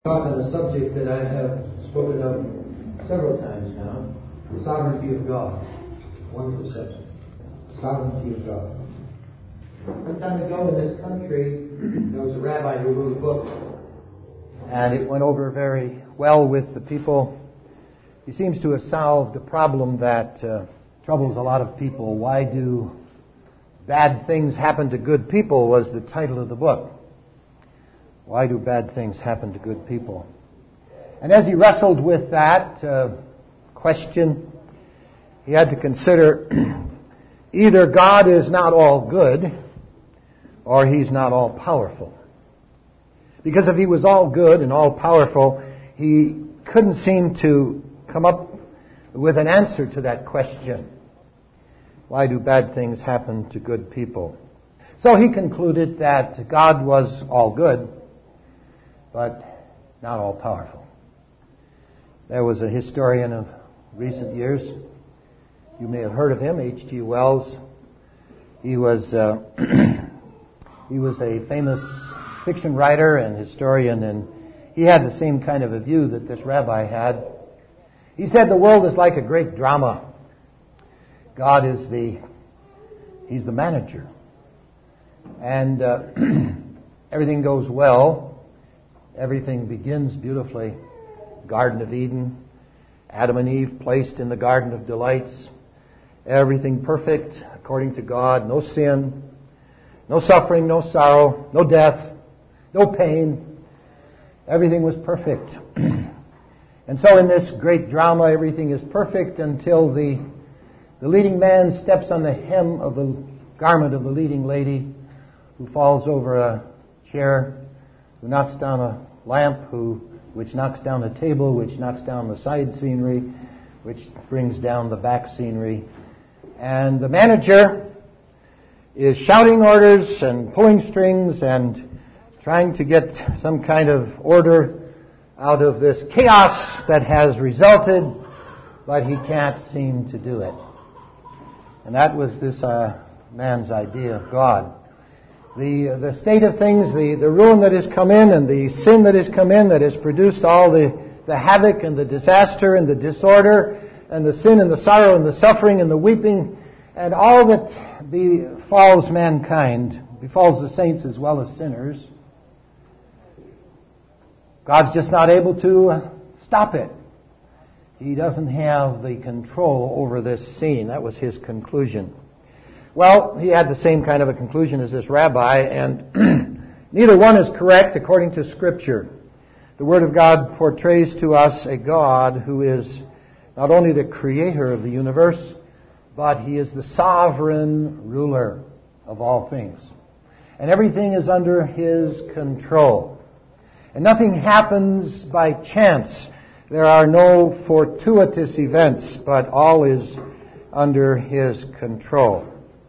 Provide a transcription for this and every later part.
Talk on a subject that I have spoken of several times now, the sovereignty of God. Wonderful subject. Sovereignty of God. Some time ago in this country, there was a rabbi who wrote a book, and it went over very well with the people. He seems to have solved a problem that troubles a lot of people. Why do bad things happen to good people was the title of the book. Why do bad things happen to good people? And as he wrestled with that question, he had to consider either God is not all good or He's not all powerful. Because if He was all good and all powerful, He couldn't seem to come up with an answer to that question. Why do bad things happen to good people? So he concluded that God was all good, but not all powerful. There was a historian of recent years. You may have heard of him, H.G. Wells. He was a famous fiction writer and historian, and he had the same kind of a view that this rabbi had. He said the world is like a great drama. God is He's the manager. And everything goes well. Everything begins beautifully. Garden of Eden. Adam and Eve placed in the Garden of Delights. Everything perfect according to God. No sin. No suffering. No sorrow. No death. No pain. Everything was perfect. And so in this great drama, everything is perfect until the leading man steps on the hem of the garment of the leading lady, who falls over a chair, who knocks down a lamp, which knocks down a table, which knocks down the side scenery, which brings down the back scenery. And the manager is shouting orders and pulling strings and trying to get some kind of order out of this chaos that has resulted, but he can't seem to do it. And that was this man's idea of God. The state of things, the ruin that has come in and the sin that has come in that has produced all the havoc and the disaster and the disorder and the sin and the sorrow and the suffering and the weeping and all that befalls mankind, befalls the saints as well as sinners. God's just not able to stop it. He doesn't have the control over this scene. That was his conclusion. Well, he had the same kind of a conclusion as this rabbi, and neither one is correct according to Scripture. The Word of God portrays to us a God who is not only the creator of the universe, but He is the sovereign ruler of all things. And everything is under His control. And nothing happens by chance. There are no fortuitous events, but all is under His control.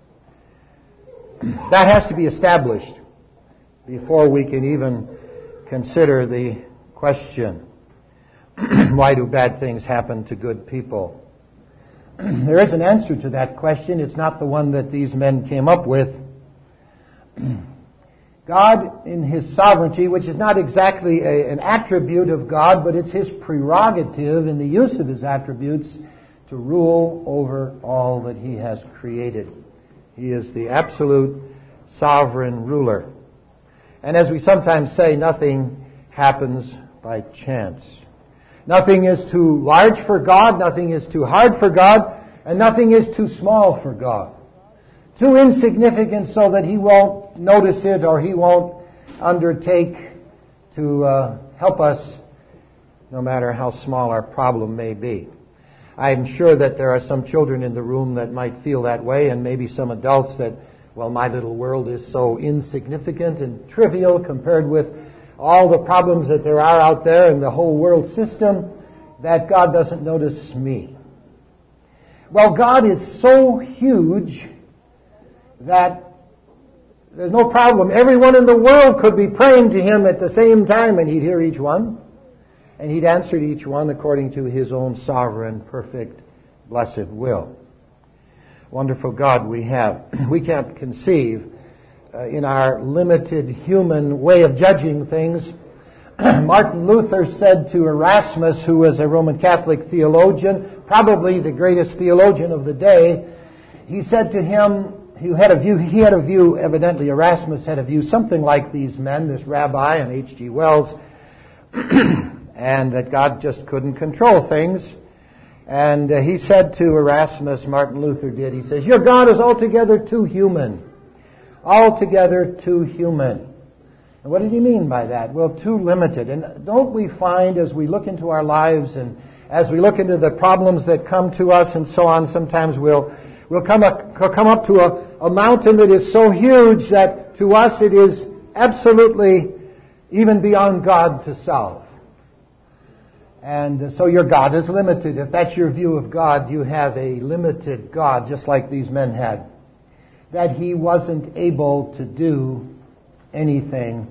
That has to be established before we can even consider the question, why do bad things happen to good people? There is an answer to that question. It's not the one that these men came up with. God, in His sovereignty, which is not exactly an attribute of God, but it's His prerogative in the use of His attributes to rule over all that He has created. He is the absolute sovereign ruler. And as we sometimes say, nothing happens by chance. Nothing is too large for God, nothing is too hard for God, and nothing is too small for God. Too insignificant so that He won't notice it or He won't undertake to help us, no matter how small our problem may be. I'm sure that there are some children in the room that might feel that way, and maybe some adults that, well, my little world is so insignificant and trivial compared with all the problems that there are out there in the whole world system that God doesn't notice me. Well, God is so huge that there's no problem. Everyone in the world could be praying to Him at the same time, and He'd hear each one. And He'd answer to each one according to His own sovereign, perfect, blessed will. Wonderful God we have. We can't conceive in our limited human way of judging things Martin Luther said to Erasmus, who was a Roman Catholic theologian, probably the greatest theologian of the day, he said to him, he had a view, evidently Erasmus had a view something like these men, this rabbi and H.G. Wells, and that God just couldn't control things. And he said to Erasmus, Martin Luther did, he says, "Your God is altogether too human. Altogether too human." And what did he mean by that? Well, too limited. And don't we find as we look into our lives and as we look into the problems that come to us and so on, sometimes we'll come up to a mountain that is so huge that to us it is absolutely even beyond God to solve. And so your God is limited. If that's your view of God, you have a limited God, just like these men had. That He wasn't able to do anything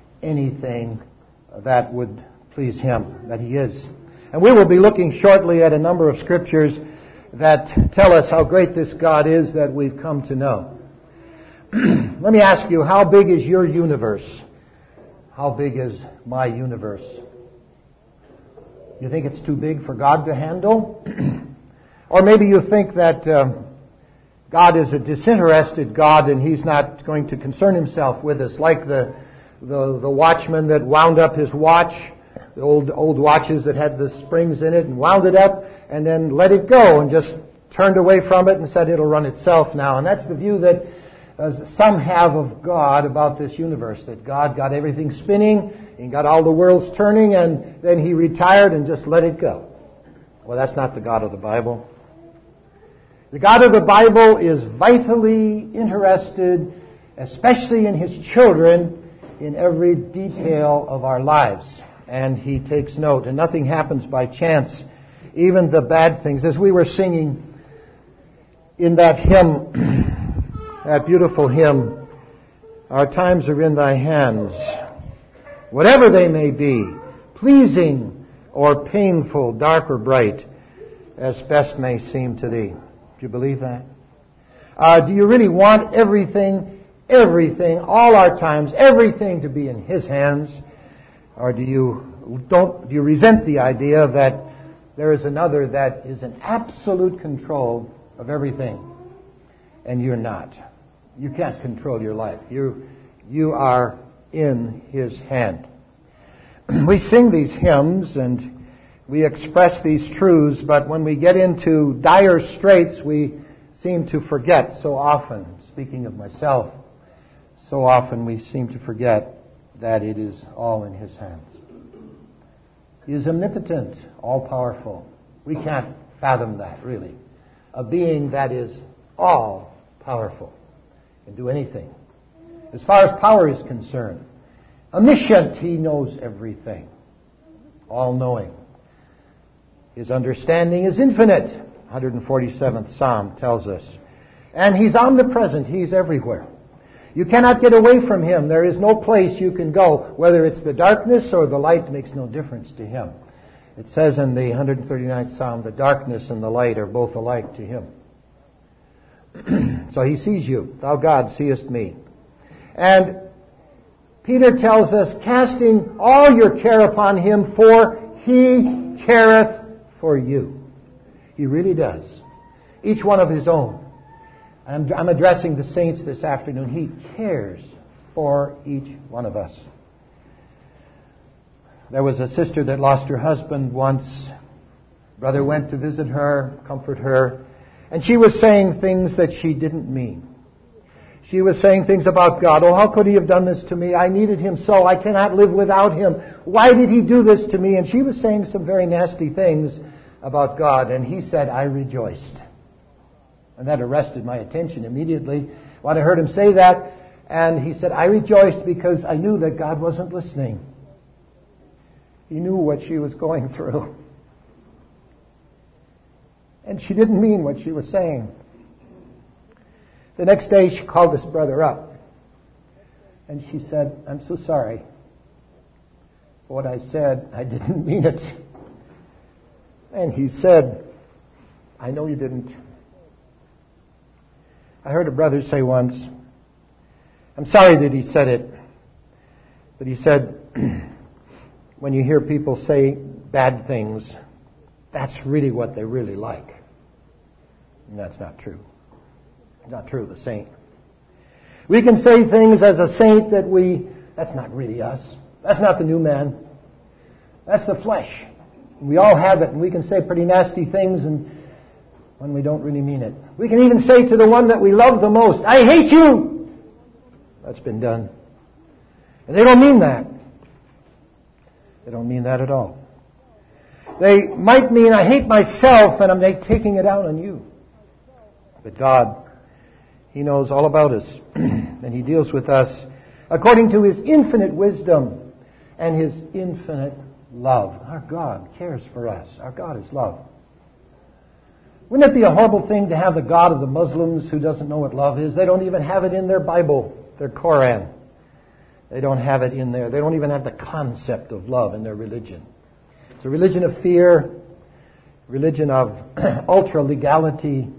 that would please Him, that He is. And we will be looking shortly at a number of scriptures that tell us how great this God is that we've come to know. Let me ask you, how big is your universe? How big is my universe? You think it's too big for God to handle? Or maybe you think that God is a disinterested God and He's not going to concern Himself with us, like the watchman that wound up his watch, the old watches that had the springs in it, and wound it up and then let it go and just turned away from it and said it'll run itself now. And that's the view that some have of God about this universe, that God got everything spinning, He got all the worlds turning, and then He retired and just let it go. Well, that's not the God of the Bible. The God of the Bible is vitally interested, especially in His children, in every detail of our lives. And He takes note, and nothing happens by chance, even the bad things. As we were singing in that hymn, that beautiful hymn, "Our times are in Thy hands, whatever they may be, pleasing or painful, dark or bright, as best may seem to Thee." Do you believe that? Do you really want everything, all our times, everything to be in His hands? Or do you resent the idea that there is another that is in absolute control of everything, and you're not? You can't control your life. You are in His hand. We sing these hymns and we express these truths, but when we get into dire straits, we seem to forget so often, speaking of myself, so often we seem to forget that it is all in His hands. He is omnipotent, all-powerful. We can't fathom that, really. A being that is all-powerful, can do anything. As far as power is concerned, omniscient, He knows everything, all-knowing. His understanding is infinite, 147th Psalm tells us. And He's omnipresent, He's everywhere. You cannot get away from Him. There is no place you can go. Whether it's the darkness or the light makes no difference to Him. It says in the 139th Psalm, the darkness and the light are both alike to Him. So He sees you. Thou God seest me. And Peter tells us, casting all your care upon Him, for He careth for you. He really does. Each one of His own. I'm addressing the saints this afternoon. He cares for each one of us. There was a sister that lost her husband once. Brother went to visit her, comfort her, and she was saying things that she didn't mean. She was saying things about God. "Oh, how could He have done this to me? I needed Him so. I cannot live without Him. Why did He do this to me?" And she was saying some very nasty things about God. And he said, "I rejoiced." And that arrested my attention immediately when I heard him say that. And he said, "I rejoiced because I knew that God wasn't listening. He knew what she was going through. And she didn't mean what she was saying." The next day she called this brother up. And she said, "I'm so sorry. What I said, I didn't mean it." And he said, "I know you didn't." I heard a brother say once, I'm sorry that he said it, but he said, when you hear people say bad things, that's really what they really like. And that's not true. Not true of a saint. We can say things as a saint that's not really us. That's not the new man. That's the flesh. We all have it, and we can say pretty nasty things and when we don't really mean it. We can even say to the one that we love the most, I hate you! That's been done. And they don't mean that. They don't mean that at all. They might mean, I hate myself, and I'm taking it out on you. But God, He knows all about us, and He deals with us according to His infinite wisdom and His infinite love. Our God cares for us. Our God is love. Wouldn't it be a horrible thing to have the God of the Muslims who doesn't know what love is? They don't even have it in their Bible, their Koran. They don't have it in there. They don't even have the concept of love in their religion. It's a religion of fear, religion of ultra-legality,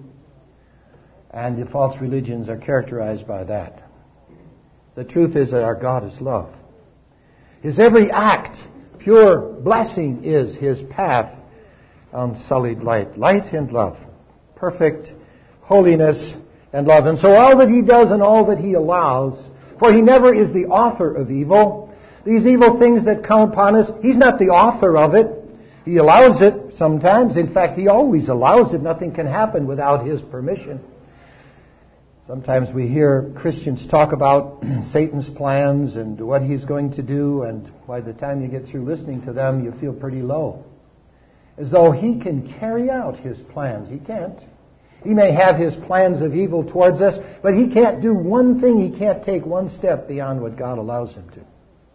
and the false religions are characterized by that. The truth is that our God is love. His every act, pure blessing, is His path unsullied light. Light and love. Perfect holiness and love. And so all that He does and all that He allows, for He never is the author of evil. These evil things that come upon us, He's not the author of it. He allows it sometimes. In fact, He always allows it. Nothing can happen without His permission. Sometimes we hear Christians talk about Satan's plans and what he's going to do, and by the time you get through listening to them, you feel pretty low. As though he can carry out his plans. He can't. He may have his plans of evil towards us, but he can't do one thing. He can't take one step beyond what God allows him to.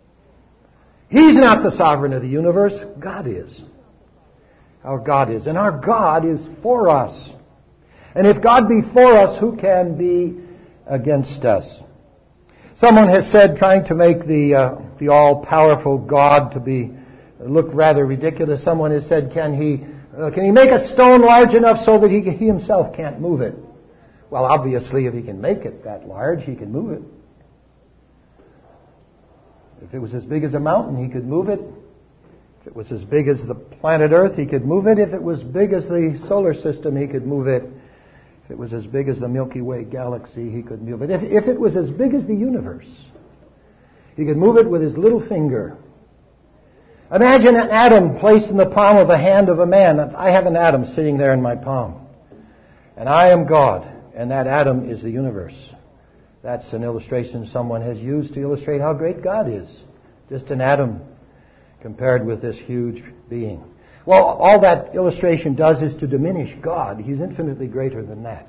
He's not the sovereign of the universe. God is. Our God is. And our God is for us. And if God be for us, who can be against us? Someone has said, trying to make the all-powerful God to look rather ridiculous, someone has said, can he make a stone large enough so that he himself can't move it? Well, obviously, if he can make it that large, he can move it. If it was as big as a mountain, he could move it. If it was as big as the planet Earth, he could move it. If it was big as the solar system, he could move it. If it was as big as the Milky Way galaxy, he could move it. If it was as big as the universe, he could move it with his little finger. Imagine an atom placed in the palm of the hand of a man. I have an atom sitting there in my palm. And I am God, and that atom is the universe. That's an illustration someone has used to illustrate how great God is. Just an atom compared with this huge being. Well, all that illustration does is to diminish God. He's infinitely greater than that.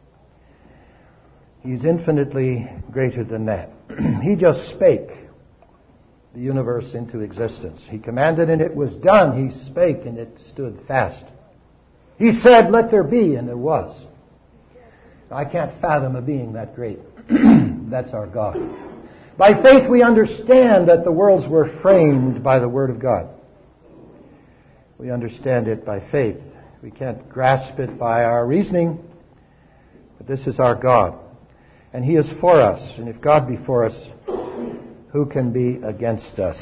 He's infinitely greater than that. He just spake the universe into existence. He commanded and it was done. He spake and it stood fast. He said, let there be, and there was. I can't fathom a being that great. That's our God. By faith we understand that the worlds were framed by the Word of God. We understand it by faith. We can't grasp it by our reasoning, but this is our God. And He is for us. And if God be for us, who can be against us?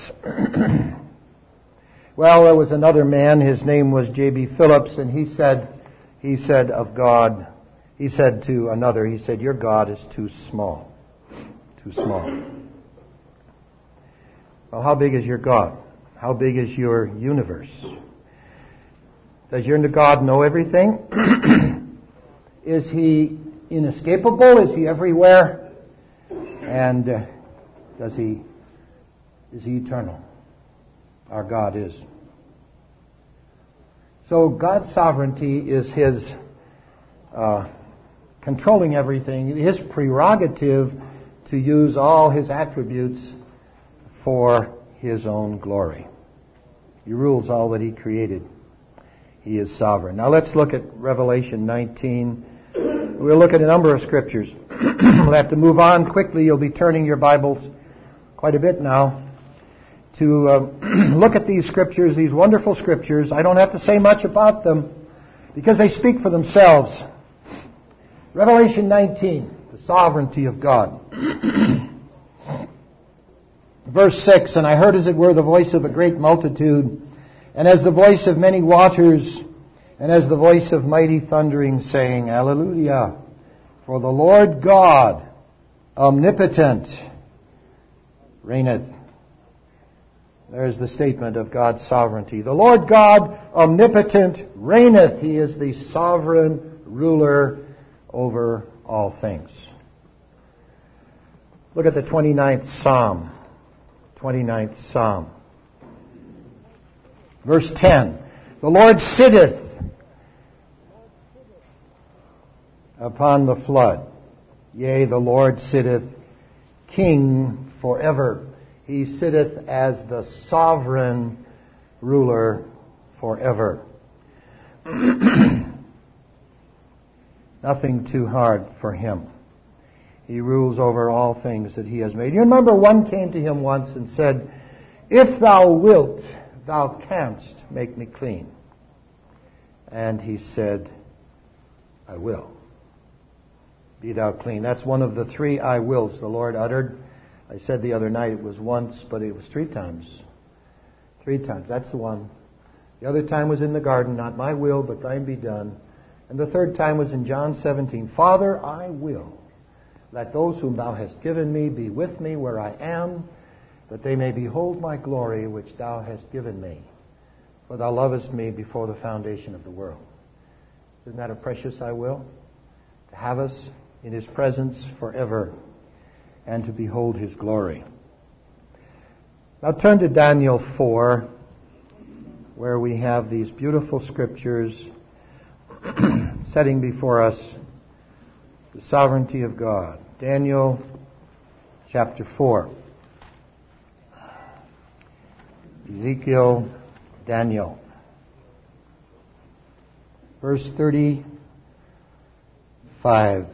Well, there was another man, his name was J.B. Phillips, and he said of God, he said to another, he said, your God is too small. Too small. Well, how big is your God? How big is your universe? Does your God know everything? Is He inescapable? Is He everywhere? And is He eternal? Our God is. So God's sovereignty is His controlling everything, His prerogative to use all His attributes for His own glory. He rules all that He created. He is sovereign. Now let's look at Revelation 19. We'll look at a number of scriptures. We'll have to move on quickly. You'll be turning your Bibles quite a bit now to look at these scriptures, these wonderful scriptures. I don't have to say much about them because they speak for themselves. Revelation 19, the sovereignty of God. Verse 6, and I heard as it were the voice of a great multitude, and as the voice of many waters, and as the voice of mighty thundering, saying, Alleluia! For the Lord God, omnipotent, reigneth. There's the statement of God's sovereignty. The Lord God, omnipotent, reigneth. He is the sovereign ruler over all things. Look at the 29th Psalm. 29th Psalm. Verse 10. The Lord sitteth upon the flood. Yea, the Lord sitteth King forever. He sitteth as the sovereign ruler forever. Nothing too hard for him. He rules over all things that he has made. You remember one came to him once and said, If thou wilt, thou canst make me clean. And he said, I will. Be thou clean. That's one of the three I wills the Lord uttered. I said the other night it was once, but it was three times. Three times. That's the one. The other time was in the garden, not my will, but thine be done. And the third time was in John 17. Father, I will. Let those whom thou hast given me be with me where I am, that they may behold my glory which thou hast given me. For thou lovest me before the foundation of the world. Isn't that a precious I will? To have us in his presence forever and to behold his glory. Now turn to Daniel 4, where we have these beautiful scriptures setting before us the sovereignty of God. Daniel chapter 4. Ezekiel, Daniel. Verse 35.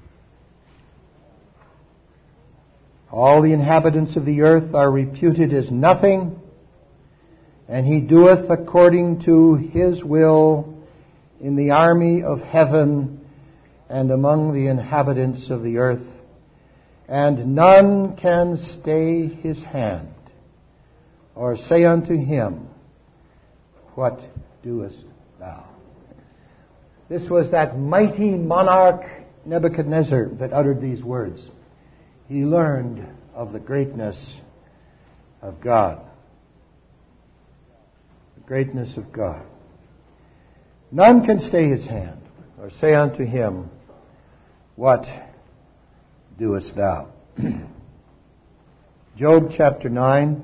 All the inhabitants of the earth are reputed as nothing, and he doeth according to his will in the army of heaven and among the inhabitants of the earth, and none can stay his hand, or say unto him, What doest thou? This was that mighty monarch Nebuchadnezzar that uttered these words. He learned of the greatness of God. The greatness of God. None can stay his hand, or say unto him, What doest thou? Job chapter 9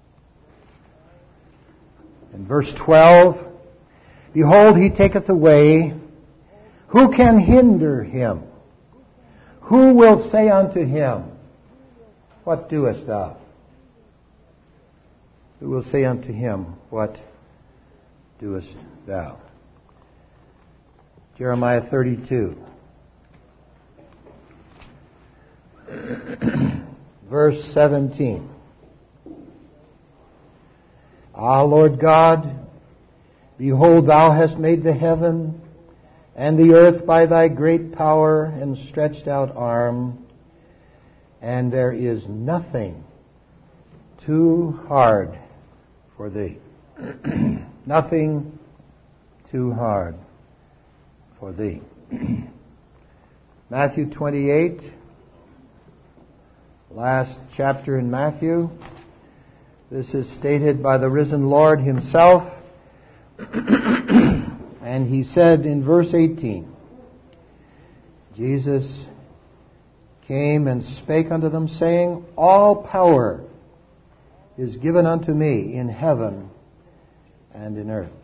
and verse 12. Behold, he taketh away. Who can hinder him? Who will say unto him, What doest thou? Who will say unto him, What doest thou? Jeremiah 32. Verse 17. Ah, Lord God, behold, thou hast made the heaven and the earth by thy great power and stretched out arm, and there is nothing too hard for thee. Nothing too hard for thee. Matthew 28, last chapter in Matthew. This is stated by the risen Lord himself. And he said in verse 18, Jesus came and spake unto them, saying, All power is given unto me in heaven and in earth.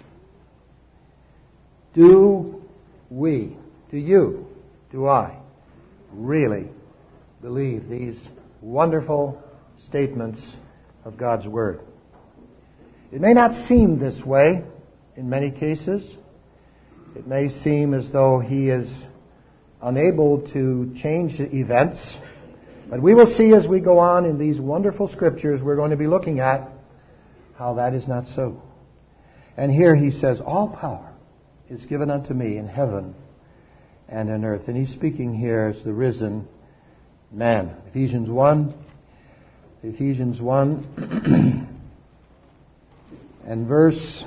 Do you, do I, really believe these wonderful statements of God's Word? It may not seem this way in many cases. It may seem as though he is unable to change the events. But we will see as we go on in these wonderful scriptures we're going to be looking at how that is not so. And here he says, All power is given unto me in heaven and in earth. And he's speaking here as the risen man. Ephesians 1. Ephesians 1 and verse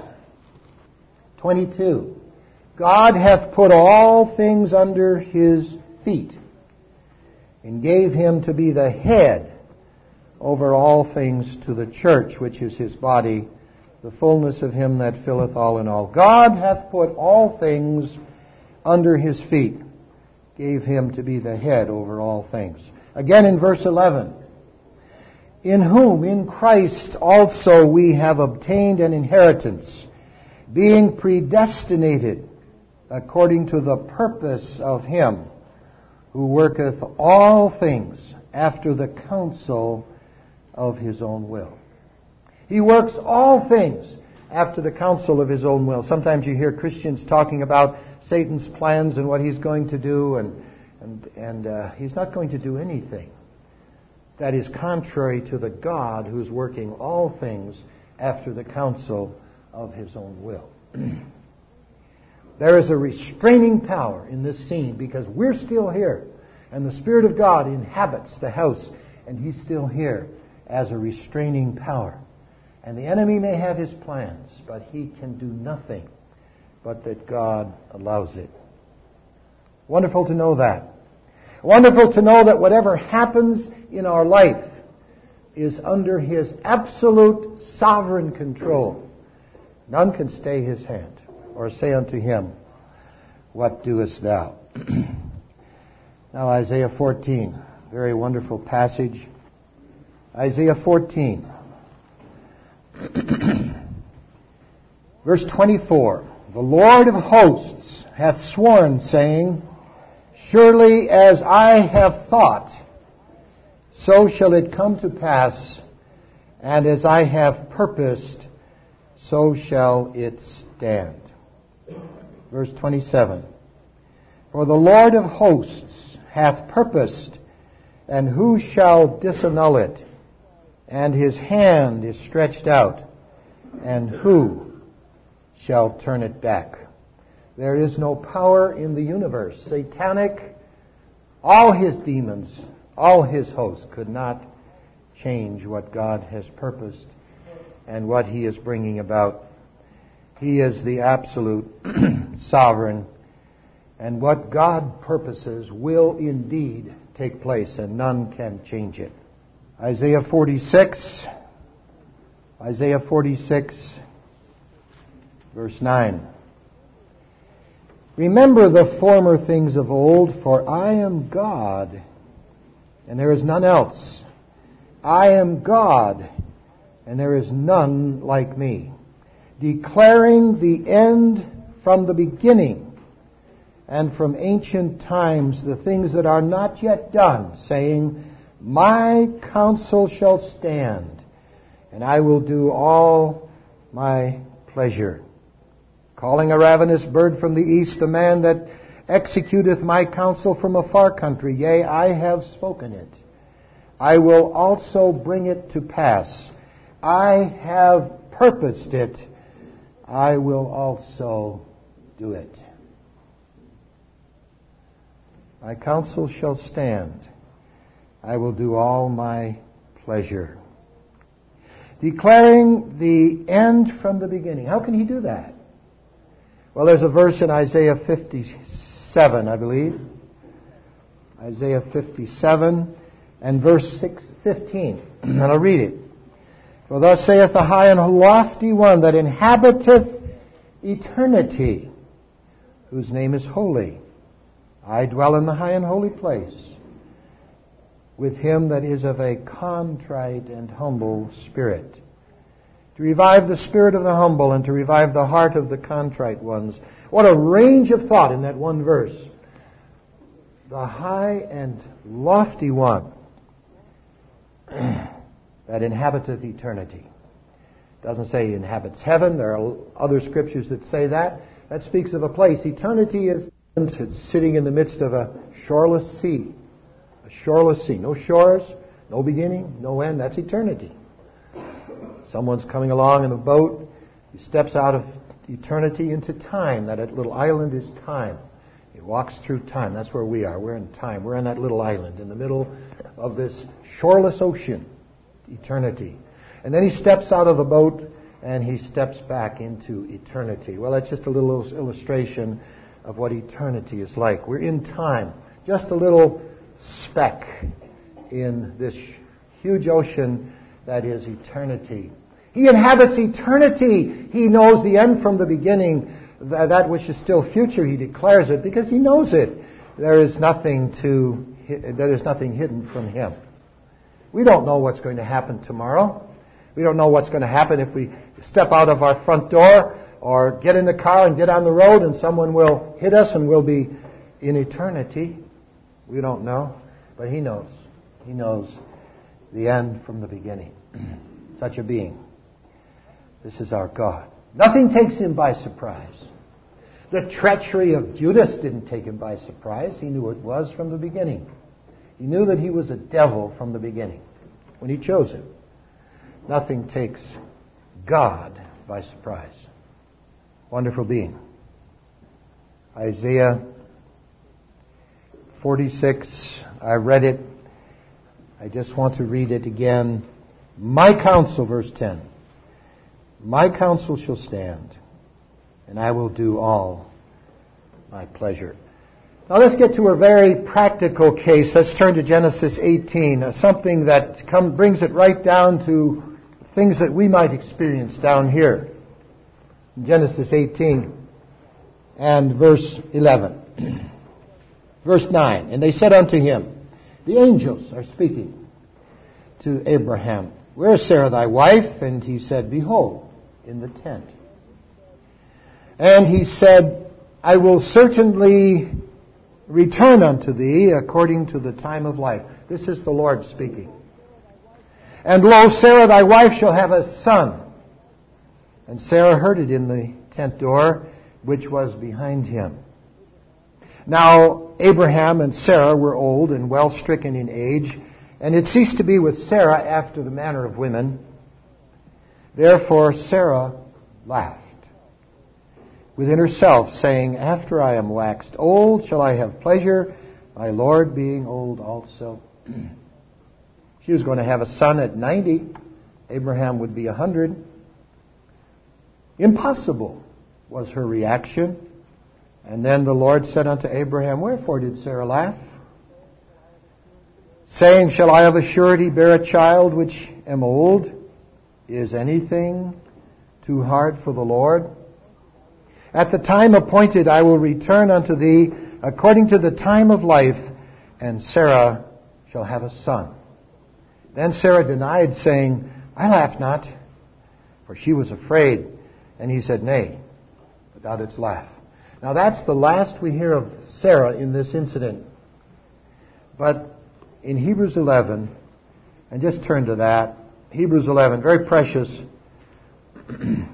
22. God hath put all things under his feet, and gave him to be the head over all things to the church, which is his body, the fullness of him that filleth all in all. God hath put all things under his feet, gave him to be the head over all things. Again in verse 11, in whom, in Christ also, we have obtained an inheritance, being predestinated according to the purpose of him who worketh all things after the counsel of his own will. He works all things after the counsel of his own will. Sometimes you hear Christians talking about Satan's plans and what he's going to do, and he's not going to do anything that is contrary to the God who's working all things after the counsel of his own will. There is a restraining power in this scene because we're still here, and the Spirit of God inhabits the house, and he's still here as a restraining power. And the enemy may have his plans, but he can do nothing but that God allows it. Wonderful to know that. Wonderful to know that whatever happens in our life is under his absolute sovereign control. None can stay his hand or say unto him, what doest thou? Now Isaiah 14, very wonderful passage. Isaiah 14, verse 24. The Lord of hosts hath sworn, saying, surely as I have thought, so shall it come to pass, and as I have purposed, so shall it stand. Verse 27. For the Lord of hosts hath purposed, and who shall disannul it? And his hand is stretched out, and who shall turn it back? There is no power in the universe, satanic, all his demons, all his hosts could not change what God has purposed and what he is bringing about. He is the absolute sovereign, and what God purposes will indeed take place, and none can change it. Isaiah 46, verse 9. Remember the former things of old, for I am God, and there is none else. I am God, and there is none like me, declaring the end from the beginning, and from ancient times the things that are not yet done, saying, my counsel shall stand, and I will do all my pleasure. Calling a ravenous bird from the east, the man that executeth my counsel from a far country. Yea, I have spoken it. I will also bring it to pass. I have purposed it. I will also do it. My counsel shall stand. I will do all my pleasure. Declaring the end from the beginning. How can he do that? Well, there's a verse in Isaiah 57, I believe. Isaiah 57 and verse 15. And I'll read it. For thus saith the high and lofty one that inhabiteth eternity, whose name is holy. I dwell in the high and holy place, with him that is of a contrite and humble spirit, to revive the spirit of the humble and to revive the heart of the contrite ones. What a range of thought in that one verse. The high and lofty one that inhabiteth eternity. It doesn't say he inhabits heaven. There are other scriptures that say that. That speaks of a place. Eternity is it's sitting in the midst of a shoreless sea. A shoreless sea. No shores, no beginning, no end. That's eternity. Someone's coming along in a boat. He steps out of eternity into time. That little island is time. He walks through time. That's where we are. We're in time. We're in that little island in the middle of this shoreless ocean. eternity. And then he steps out of the boat and he steps back into eternity. Well, that's just a little illustration of what eternity is like. We're in time, just a little speck in this huge ocean that is eternity. He inhabits eternity. He knows the end from the beginning. That which is still future, he declares it because he knows it. There is nothing hidden from him. We don't know what's going to happen tomorrow. We don't know what's going to happen if we step out of our front door or get in the car and get on the road and someone will hit us and we'll be in eternity. We don't know, but he knows. He knows the end from the beginning. Such a being. This is our God. Nothing takes him by surprise. The treachery of Judas didn't take him by surprise. He knew it was from the beginning. He knew that he was a devil from the beginning when he chose him. Nothing takes God by surprise. Wonderful being. Isaiah 46, I read it. I just want to read it again. My counsel, verse 10. My counsel shall stand, and I will do all my pleasure. Now let's get to a very practical case. Let's turn to Genesis 18, something that brings it right down to things that we might experience down here. Genesis 18 and verse 11. Verse 9, and they said unto him, the angels are speaking to Abraham, where is Sarah thy wife? And he said, behold, in the tent. And he said, I will certainly return unto thee according to the time of life. This is the Lord speaking. And lo, Sarah thy wife shall have a son. And Sarah heard it in the tent door, which was behind him. Now Abraham and Sarah were old and well stricken in age, and it ceased to be with Sarah after the manner of women. Therefore Sarah laughed within herself, saying, after I am waxed old, shall I have pleasure, my Lord being old also? She was going to have a son at 90. Abraham would be 100. Impossible was her reaction. And then the Lord said unto Abraham, wherefore did Sarah laugh? Saying, shall I of a surety bear a child which am old? Is anything too hard for the Lord? At the time appointed I will return unto thee according to the time of life, and Sarah shall have a son. Then Sarah denied, saying, I laugh not, for she was afraid. And he said, nay, but thou didst laugh. Now that's the last we hear of Sarah in this incident. But in Hebrews 11, and just turn to that, Hebrews 11, very precious. And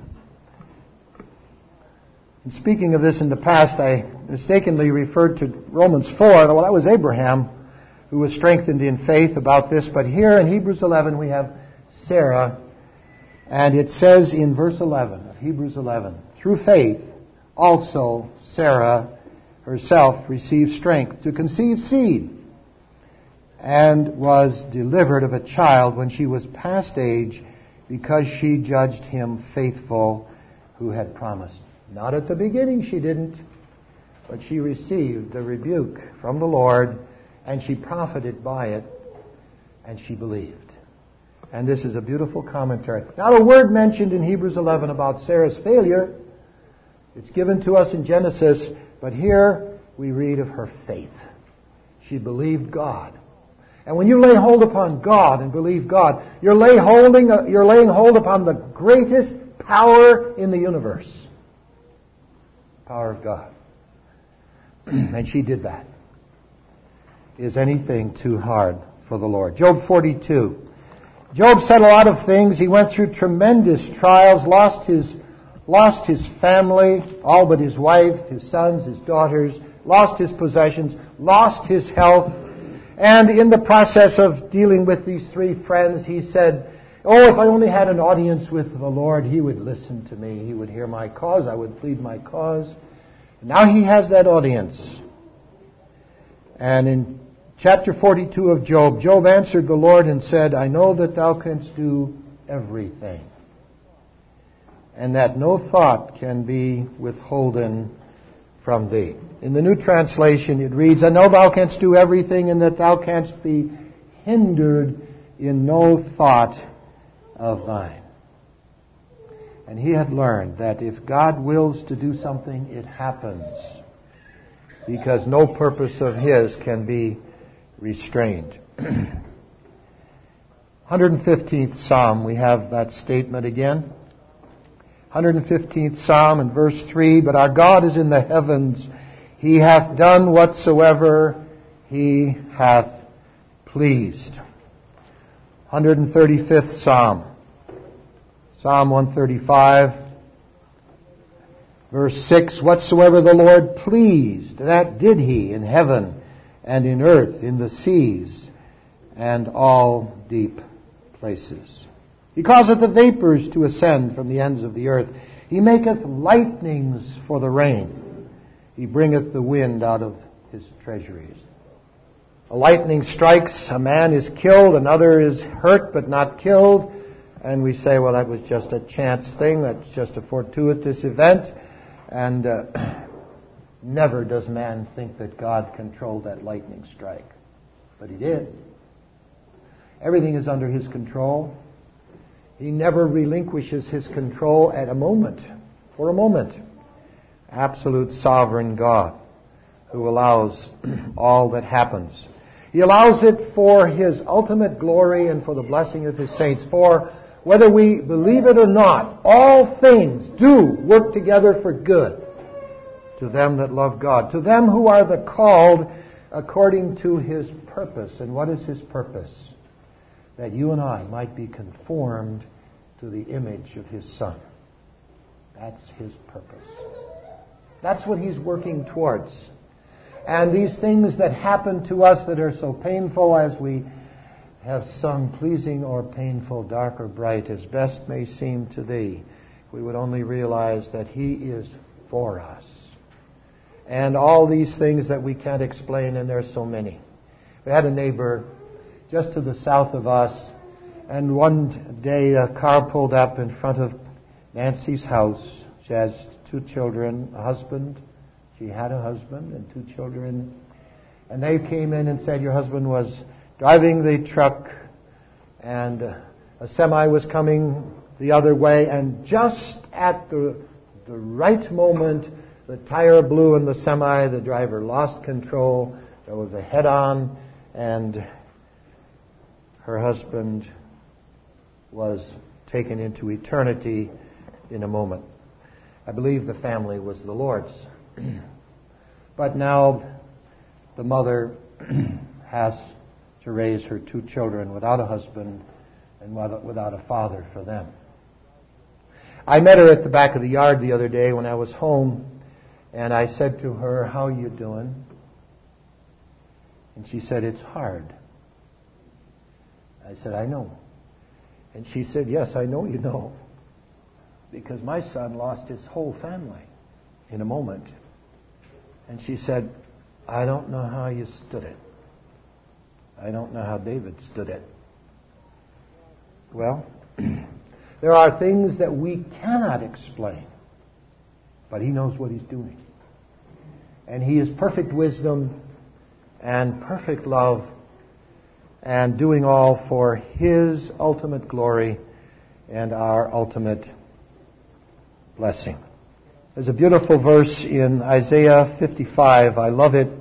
speaking of this in the past, I mistakenly referred to Romans 4. Well, that was Abraham who was strengthened in faith about this. But here in Hebrews 11 we have Sarah. And it says in verse 11 of Hebrews 11, through faith also Sarah herself received strength to conceive seed, and was delivered of a child when she was past age, because she judged him faithful who had promised. Not at the beginning she didn't, but she received the rebuke from the Lord, and she profited by it, and she believed. And this is a beautiful commentary. Not a word mentioned in Hebrews 11 about Sarah's failure. It's given to us in Genesis, but here we read of her faith. She believed God. And when you lay hold upon God and believe God, you're laying hold upon the greatest power in the universe. Power of God. And she did that. Is anything too hard for the Lord? Job 42. Job said a lot of things. He went through tremendous trials, lost his family, all but his wife, his sons, his daughters, lost his possessions, lost his health. And in the process of dealing with these three friends, he said, oh, if I only had an audience with the Lord, He would listen to me. He would hear my cause. I would plead my cause. And now he has that audience. And in Chapter 42 of Job. Job answered the Lord and said, I know that thou canst do everything, and that no thought can be withholden from thee. In the New Translation it reads, I know thou canst do everything, and that thou canst be hindered in no thought of thine. And he had learned that if God wills to do something, it happens, because no purpose of his can be restrained. 115th Psalm, we have that statement again. 115th Psalm and verse 3, But our God is in the heavens. He hath done whatsoever he hath pleased. 135th Psalm. Psalm 135, verse 6, Whatsoever the Lord pleased, that did he in heaven and in earth, in the seas, and all deep places. He causeth the vapors to ascend from the ends of the earth. He maketh lightnings for the rain. He bringeth the wind out of his treasuries. A lightning strikes, a man is killed, another is hurt but not killed. And we say, well, that was just a chance thing, that's just a fortuitous event. And never does man think that God controlled that lightning strike. But he did. Everything is under his control. He never relinquishes his control at a moment, for a moment. Absolute sovereign God who allows all that happens. He allows it for his ultimate glory and for the blessing of his saints. For whether we believe it or not, all things do work together for good to them that love God, to them who are the called according to his purpose. And what is his purpose? That you and I might be conformed to the image of his Son. That's his purpose. That's what he's working towards. And these things that happen to us that are so painful, as we have sung, pleasing or painful, dark or bright, as best may seem to thee, we would only realize that he is for us. And all these things that we can't explain, and there's so many. We had a neighbor just to the south of us, and one day a car pulled up in front of Nancy's house. She has 2 children, a husband. She had a husband and 2 children. And they came in and said, your husband was driving the truck, and a semi was coming the other way, and just at the right moment, the tire blew in the semi, the driver lost control, there was a head-on, and her husband was taken into eternity in a moment. I believe the family was the Lord's. But now the mother has to raise her 2 children without a husband and without a father for them. I met her at the back of the yard the other day when I was home, and I said to her, how are you doing? And she said, it's hard. I said, I know. And she said, yes, I know you know, because my son lost his whole family in a moment. And she said, I don't know how you stood it. I don't know how David stood it. Well, there are things that we cannot explain, but he knows what he's doing. And he is perfect wisdom and perfect love, and doing all for his ultimate glory and our ultimate blessing. There's a beautiful verse in Isaiah 55. I love it.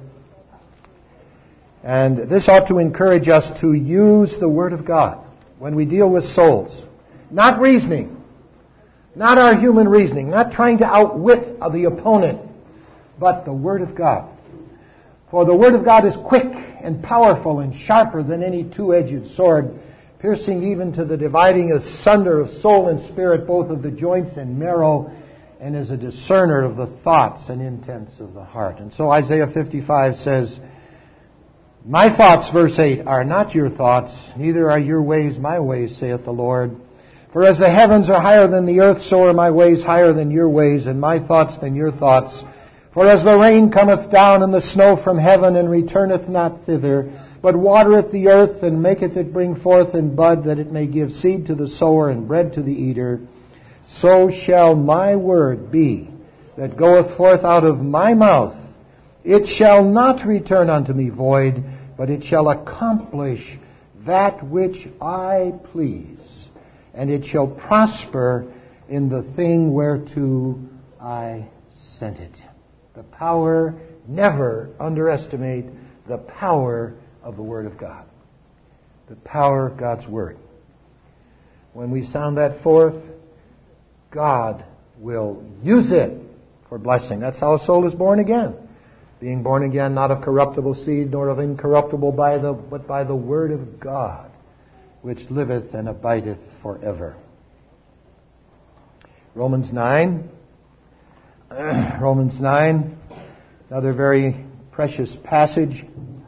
And this ought to encourage us to use the Word of God when we deal with souls. Not reasoning. Not our human reasoning. Not trying to outwit the opponent. But the Word of God. For the Word of God is quick and powerful and sharper than any two-edged sword, piercing even to the dividing asunder of soul and spirit, both of the joints and marrow, and is a discerner of the thoughts and intents of the heart. And so Isaiah 55 says, my thoughts, verse 8, are not your thoughts, neither are your ways my ways, saith the Lord. For as the heavens are higher than the earth, so are my ways higher than your ways, and my thoughts than your thoughts. For as the rain cometh down and the snow from heaven, and returneth not thither, but watereth the earth, and maketh it bring forth and bud, that it may give seed to the sower and bread to the eater, so shall my word be that goeth forth out of my mouth. It shall not return unto me void, but it shall accomplish that which I please, and it shall prosper in the thing whereto I sent it. The power, never underestimate the power of the Word of God. The power of God's Word. When we sound that forth, God will use it for blessing. That's how a soul is born again. Being born again, not of corruptible seed, nor of incorruptible, but by the Word of God, which liveth and abideth forever. Romans 9. Romans 9, another very precious passage.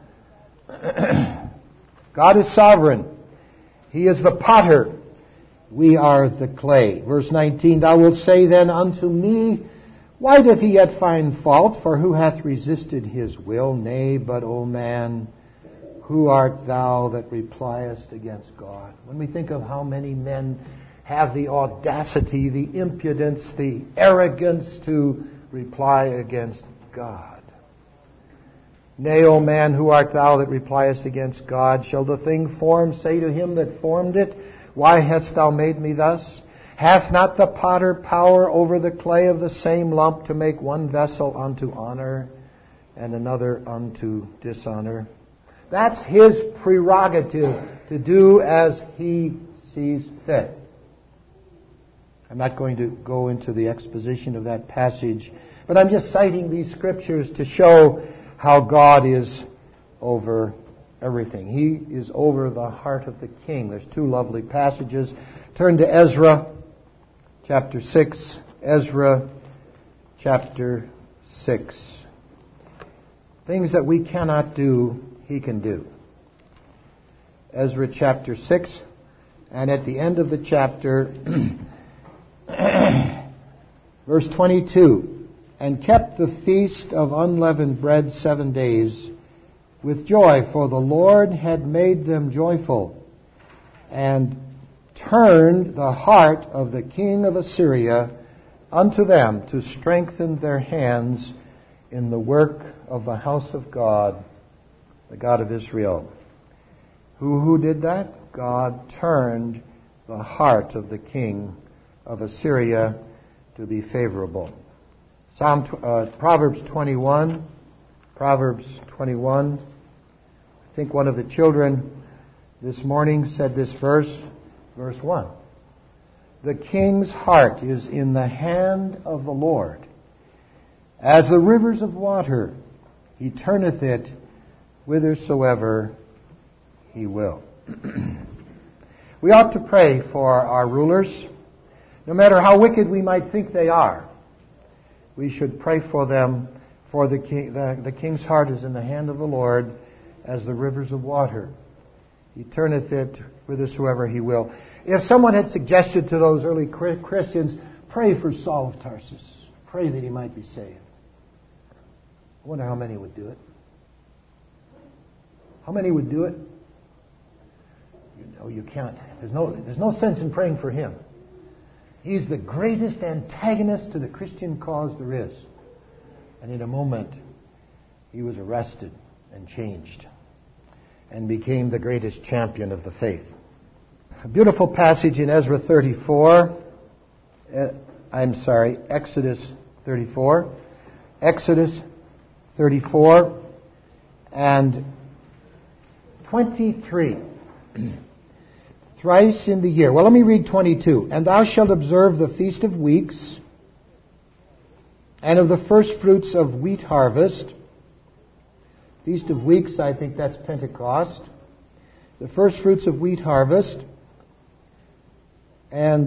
God is sovereign. He is the potter. We are the clay. Verse 19, Thou wilt say then unto me, Why doth he yet find fault? For who hath resisted his will? Nay, but, O man, who art thou that repliest against God? When we think of how many men have the audacity, the impudence, the arrogance to reply against God. Nay, O man, who art thou that repliest against God? Shall the thing formed say to him that formed it, Why hast thou made me thus? Hath not the potter power over the clay of the same lump to make one vessel unto honor and another unto dishonor? That's his prerogative to do as he sees fit. I'm not going to go into the exposition of that passage, but I'm just citing these scriptures to show how God is over everything. He is over the heart of the king. There's two lovely passages. Turn to Ezra chapter 6. Ezra chapter 6. Things that we cannot do, he can do. Ezra chapter 6. And at the end of the chapter, verse 22, And kept the feast of unleavened bread 7 days with joy, for the Lord had made them joyful, and turned the heart of the king of Assyria unto them to strengthen their hands in the work of the house of God, the God of Israel. Who did that? God turned the heart of the king of Assyria to be favorable. Proverbs 21. Proverbs 21. I think one of the children this morning said this verse 1. The king's heart is in the hand of the Lord. As the rivers of water, he turneth it whithersoever he will. We ought to pray for our rulers. No matter how wicked we might think they are, we should pray for them, for the king. The king's heart is in the hand of the Lord as the rivers of water. He turneth it whithersoever he will. If someone had suggested to those early Christians, pray for Saul of Tarsus, pray that he might be saved, I wonder how many would do it. How many would do it? You can't. There's no sense in praying for him. He's the greatest antagonist to the Christian cause there is. And in a moment, he was arrested and changed and became the greatest champion of the faith. A beautiful passage in Exodus 34. Exodus 34 and 23. Thrice in the year. Well, let me read 22. And thou shalt observe the feast of weeks, and of the first fruits of wheat harvest. Feast of weeks, I think that's Pentecost. The first fruits of wheat harvest. And,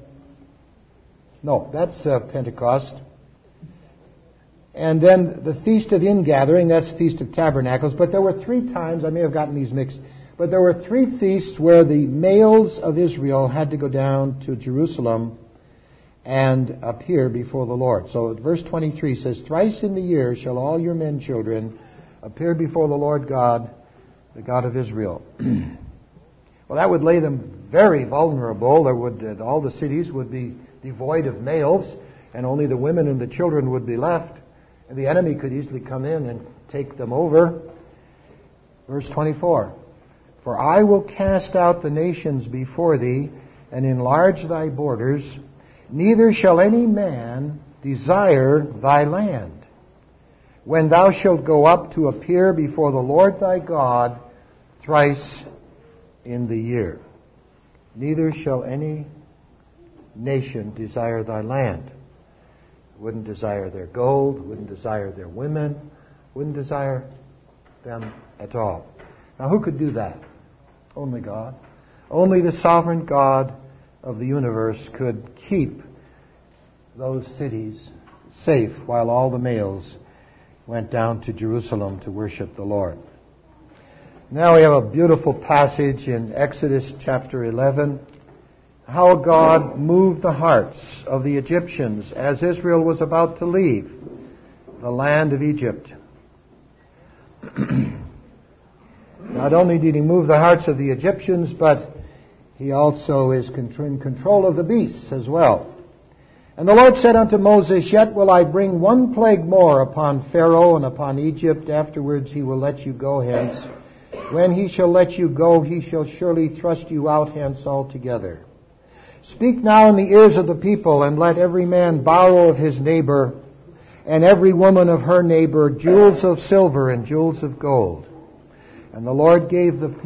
that's Pentecost. And then the Feast of Ingathering, that's Feast of Tabernacles. But there were 3 times, I may have gotten these mixed, but there were 3 feasts where the males of Israel had to go down to Jerusalem and appear before the Lord. So verse 23 says, thrice in the year shall all your men children appear before the Lord God, the God of Israel. Well, that would lay them very vulnerable. All the cities would be devoid of males, and only the women and the children would be left. And the enemy could easily come in and take them over. Verse 24, for I will cast out the nations before thee, and enlarge thy borders, neither shall any man desire thy land, when thou shalt go up to appear before the Lord thy God thrice in the year. Neither shall any nation desire thy land. Wouldn't desire their gold, wouldn't desire their women, wouldn't desire them at all. Now who could do that? Only God. Only the sovereign God of the universe could keep those cities safe while all the males went down to Jerusalem to worship the Lord. Now we have a beautiful passage in Exodus chapter 11, how God moved the hearts of the Egyptians as Israel was about to leave the land of Egypt. Not only did he move the hearts of the Egyptians, but he also is in control of the beasts as well. And the Lord said unto Moses, yet will I bring one plague more upon Pharaoh and upon Egypt. Afterwards he will let you go hence. When he shall let you go, he shall surely thrust you out hence altogether. Speak now in the ears of the people, and let every man borrow of his neighbor, and every woman of her neighbor, jewels of silver and jewels of gold. And the Lord gave the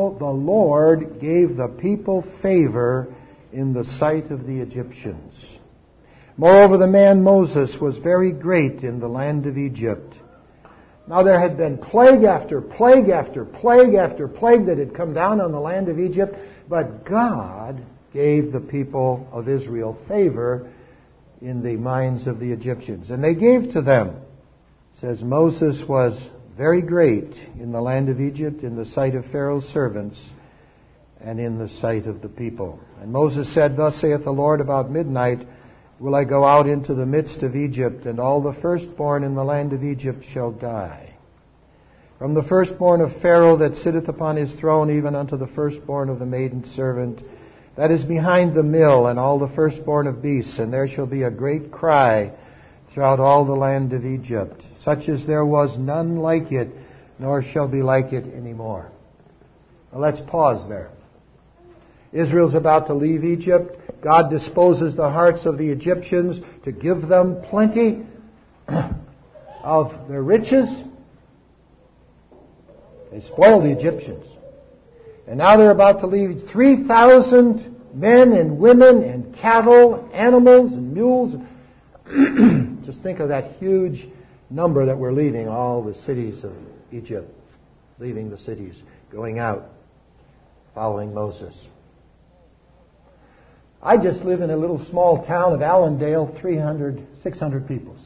people favor in the sight of the Egyptians. Moreover, the man Moses was very great in the land of Egypt. Now there had been plague after plague after plague after plague that had come down on the land of Egypt, but God gave the people of Israel favor in the minds of the Egyptians. And they gave to them. It says Moses was very great in the land of Egypt, in the sight of Pharaoh's servants, and in the sight of the people. And Moses said, thus saith the Lord, about midnight will I go out into the midst of Egypt, and all the firstborn in the land of Egypt shall die. From the firstborn of Pharaoh that sitteth upon his throne, even unto the firstborn of the maiden servant that is behind the mill, and all the firstborn of beasts. And there shall be a great cry throughout all the land of Egypt, such as there was none like it, nor shall be like it anymore. Now let's pause there. Israel's about to leave Egypt. God disposes the hearts of the Egyptians to give them plenty of their riches. They spoiled the Egyptians. And now they're about to leave 3,000 men and women and cattle, animals and mules. Just think of that huge number that we're leaving all the cities of Egypt, leaving the cities, going out, following Moses. I just live in a little small town of Allendale, 600 people.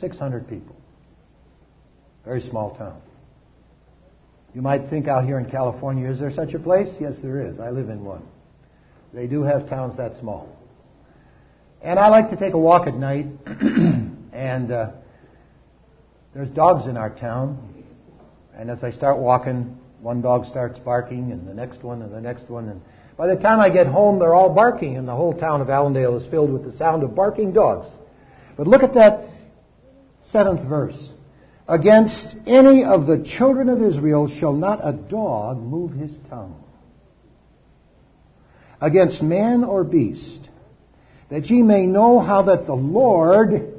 Very small town. You might think out here in California, is there such a place? Yes, there is. I live in one. They do have towns that small. And I like to take a walk at night, and there's dogs in our town. And as I start walking, one dog starts barking, and the next one, and the next one. And by the time I get home, they're all barking, and the whole town of Allendale is filled with the sound of barking dogs. But look at that 7th verse. Against any of the children of Israel shall not a dog move his tongue. Against man or beast, that ye may know how that the Lord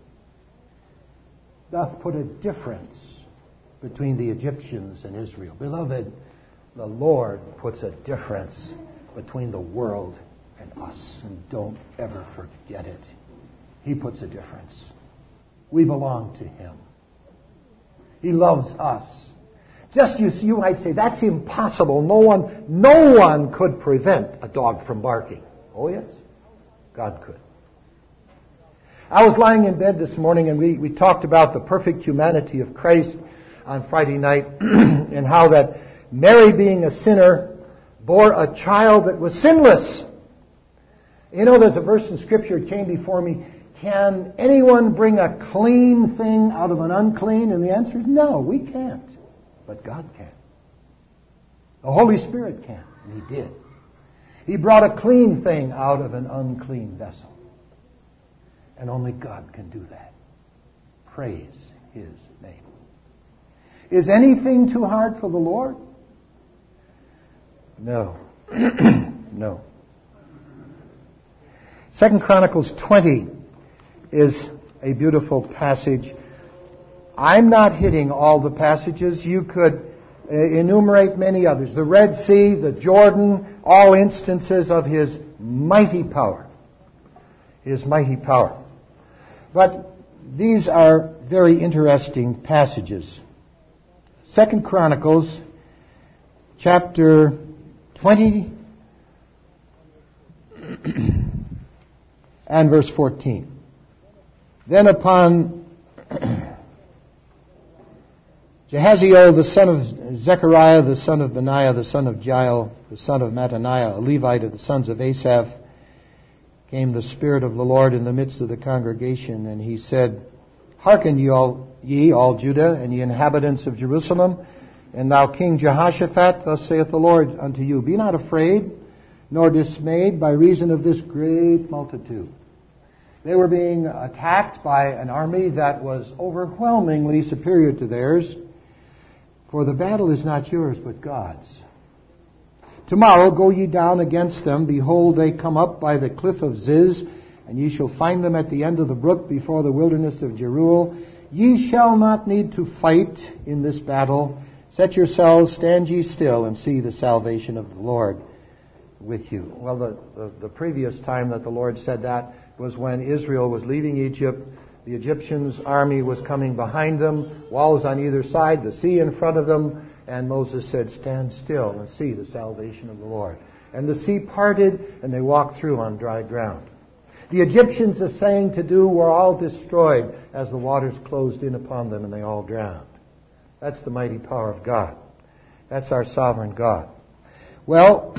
doth put a difference between the Egyptians and Israel. Beloved, the Lord puts a difference between the world and us. And don't ever forget it. He puts a difference. We belong to Him. He loves us. Just you might say, that's impossible. No one could prevent a dog from barking. Oh yes, God could. I was lying in bed this morning, and we talked about the perfect humanity of Christ on Friday night, and how that Mary, being a sinner, bore a child that was sinless. You know, there's a verse in Scripture, it came before me, can anyone bring a clean thing out of an unclean? And the answer is no, we can't. But God can. The Holy Spirit can, and He did. He brought a clean thing out of an unclean vessel. And only God can do that. Praise His name. Is anything too hard for the Lord? No. No. 2 Chronicles 20 is a beautiful passage. I'm not hitting all the passages. You could enumerate many others. The Red Sea, the Jordan, all instances of His mighty power. His mighty power. But these are very interesting passages. 2 Chronicles chapter 20 and verse 14. Then upon Jahaziel, the son of Zechariah, the son of Benaiah, the son of Jael, the son of Mattaniah, a Levite of the sons of Asaph, came the Spirit of the Lord in the midst of the congregation, and he said, Hearken ye all Judah, and ye inhabitants of Jerusalem, and thou King Jehoshaphat, thus saith the Lord unto you, Be not afraid, nor dismayed by reason of this great multitude. They were being attacked by an army that was overwhelmingly superior to theirs. For the battle is not yours, but God's. Tomorrow go ye down against them. Behold, they come up by the cliff of Ziz, and ye shall find them at the end of the brook before the wilderness of Jeruel. Ye shall not need to fight in this battle. Set yourselves, stand ye still, and see the salvation of the Lord with you. Well, the previous time that the Lord said that was when Israel was leaving Egypt. The Egyptians' army was coming behind them, walls on either side, the sea in front of them, and Moses said, Stand still and see the salvation of the Lord. And the sea parted, and they walked through on dry ground. The Egyptians, the saying to do, were all destroyed as the waters closed in upon them, and they all drowned. That's the mighty power of God. That's our sovereign God. Well,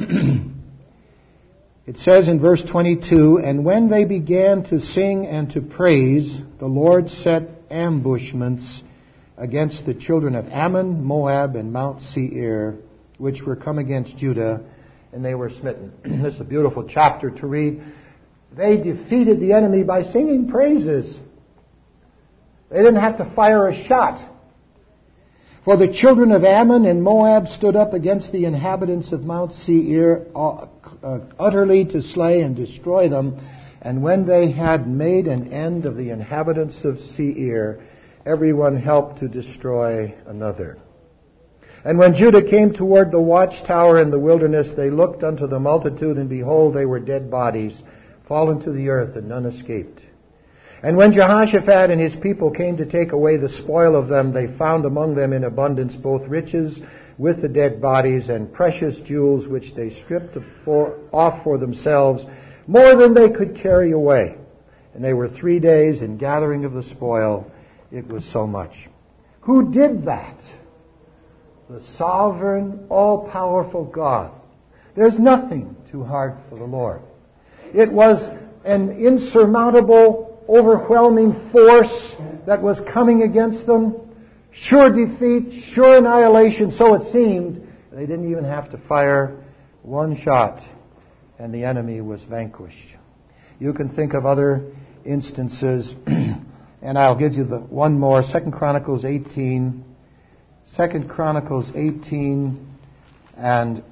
it says in verse 22, And when they began to sing and to praise, the Lord set ambushments against the children of Ammon, Moab, and Mount Seir, which were come against Judah, and they were smitten. This is a beautiful chapter to read. They defeated the enemy by singing praises. They didn't have to fire a shot. For the children of Ammon and Moab stood up against the inhabitants of Mount Seir, utterly to slay and destroy them. And when they had made an end of the inhabitants of Seir, everyone helped to destroy another. And when Judah came toward the watchtower in the wilderness, they looked unto the multitude, and behold, they were dead bodies, fallen to the earth, and none escaped. And when Jehoshaphat and his people came to take away the spoil of them, they found among them in abundance both riches with the dead bodies and precious jewels, which they stripped off for themselves, more than they could carry away. And they were 3 days in gathering of the spoil. It was so much. Who did that? The sovereign, all-powerful God. There's nothing too hard for the Lord. It was an insurmountable, overwhelming force that was coming against them. Sure defeat, sure annihilation, so it seemed. They didn't even have to fire one shot, and the enemy was vanquished. You can think of other instances, and I'll give you one more. 2 Chronicles 18. 2 Chronicles 18, and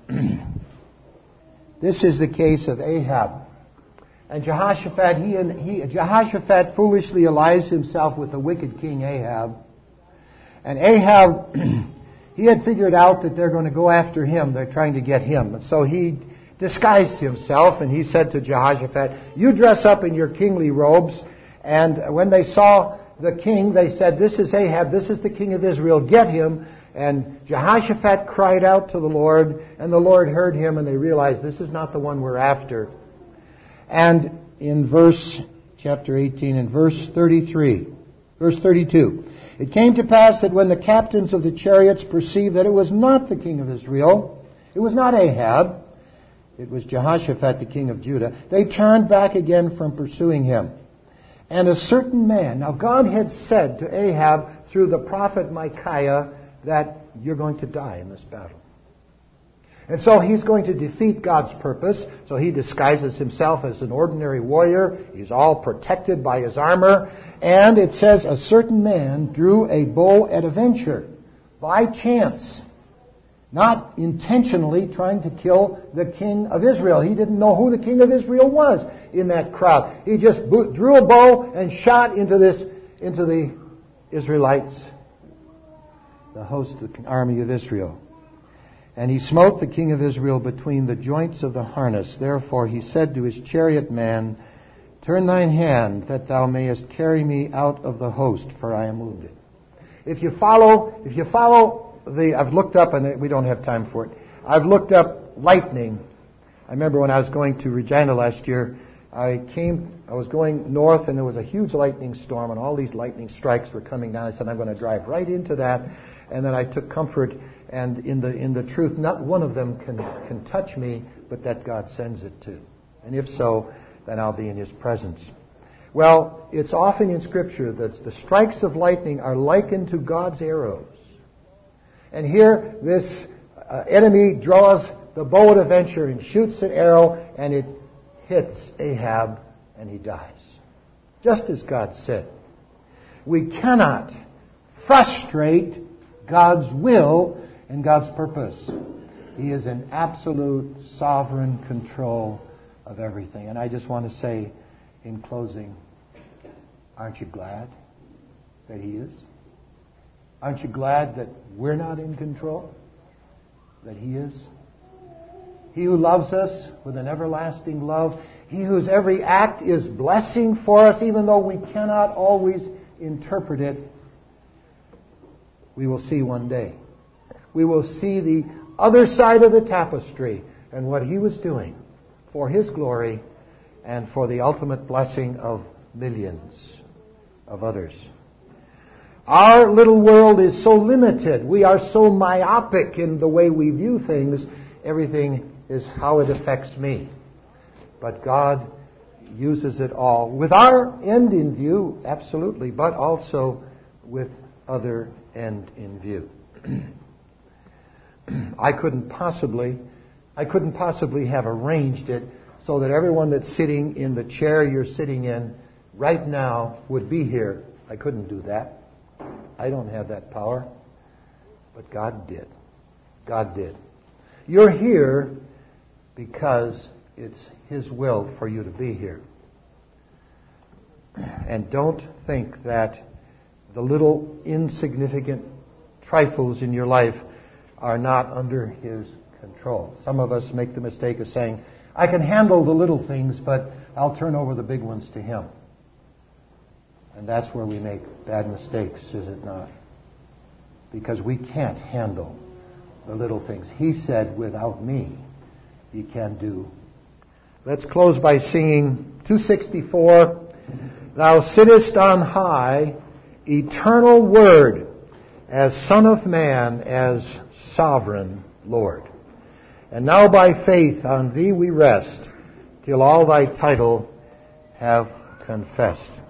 this is the case of Ahab. And Jehoshaphat foolishly allies himself with the wicked king Ahab. And Ahab, he had figured out that they're going to go after him. They're trying to get him. And so he disguised himself, and he said to Jehoshaphat, You dress up in your kingly robes. And when they saw the king, they said, This is Ahab, this is the king of Israel, get him. And Jehoshaphat cried out to the Lord, and the Lord heard him, and they realized, this is not the one we're after. And in chapter 18 and verse 32, It came to pass that when the captains of the chariots perceived that it was not the king of Israel, it was not Ahab, It was Jehoshaphat, the king of Judah. They turned back again from pursuing him. And a certain man, now God had said to Ahab through the prophet Micaiah that you're going to die in this battle. And so he's going to defeat God's purpose. So he disguises himself as an ordinary warrior. He's all protected by his armor. And it says a certain man drew a bow at a venture, by chance, not intentionally trying to kill the king of Israel. He didn't know who the king of Israel was in that crowd. He just drew a bow and shot into the Israelites, the host of the army of Israel. And he smote the king of Israel between the joints of the harness. Therefore he said to his chariot man, turn thine hand, that thou mayest carry me out of the host, for I am wounded. If you follow I've looked up, and we don't have time for it, I've looked up lightning. I remember when I was going to Regina last year, I was going north, and there was a huge lightning storm, and all these lightning strikes were coming down. I said, I'm going to drive right into that. And then I took comfort, and in the truth, not one of them can touch me, but that God sends it to. And if so, then I'll be in His presence. Well, it's often in Scripture that the strikes of lightning are likened to God's arrows. And here, this enemy draws the bow at a venture and shoots an arrow, and it hits Ahab, and he dies. Just as God said. We cannot frustrate God's will and God's purpose. He is in absolute sovereign control of everything. And I just want to say in closing, aren't you glad that He is? Aren't you glad that we're not in control? That He is? He who loves us with an everlasting love. He whose every act is blessing for us, even though we cannot always interpret it. We will see one day. We will see the other side of the tapestry and what He was doing for His glory and for the ultimate blessing of millions of others. Our little world is so limited. We are so myopic in the way we view things. Everything is how it affects me. But God uses it all with our end in view, absolutely, but also with other end in view. I couldn't possibly have arranged it so that everyone that's sitting in the chair you're sitting in right now would be here. I couldn't do that. I don't have that power. But God did. God did. You're here because it's His will for you to be here. And don't think that the little insignificant trifles in your life are not under His control. Some of us make the mistake of saying, I can handle the little things, but I'll turn over the big ones to Him. And that's where we make bad mistakes, is it not? Because we can't handle the little things. He said, without me, ye can do. Let's close by singing 264. Thou sittest on high, eternal Word, as Son of Man, as Sovereign Lord. And now by faith on Thee we rest, till all Thy title have confessed.